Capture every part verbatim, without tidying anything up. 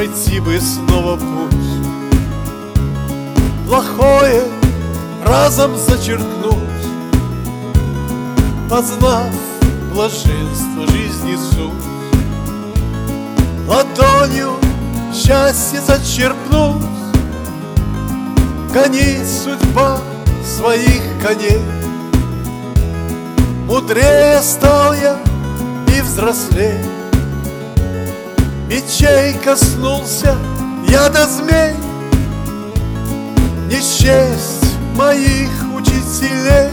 найти бы снова путь, плохое разом зачеркнуть, познав блаженство жизни суть, ладонью счастье зачерпнуть. Гони, судьба, своих коней. Мудрее стал я и взрослей, мечей коснулся я до змей. Не счесть моих учителей,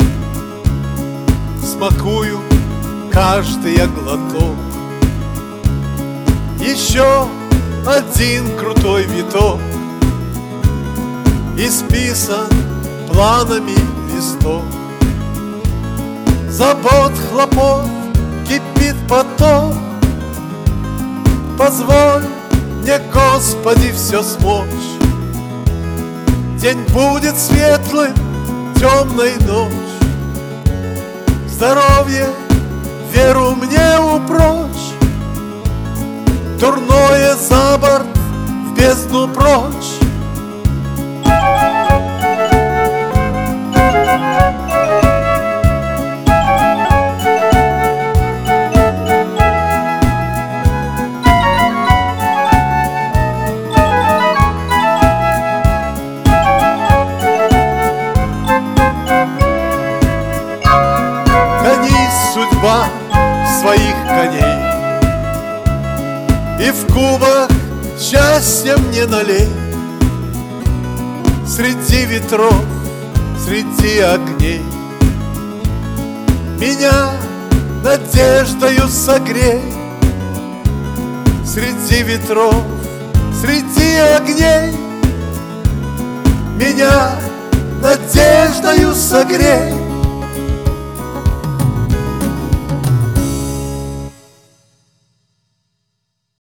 смакую каждый я глоток. Еще один крутой виток, исписан планами листок. Забот, хлопот, кипит поток. Позволь мне, Господи, все смочь. День будет светлым, темной ночь. Здоровье, веру мне упрочь. Дурное за борт, в бездну прочь. Судьба своих коней, и в кубах счастья мне налей. Среди ветров, среди огней меня надеждою согрей. Среди ветров, среди огней меня надеждою согрей.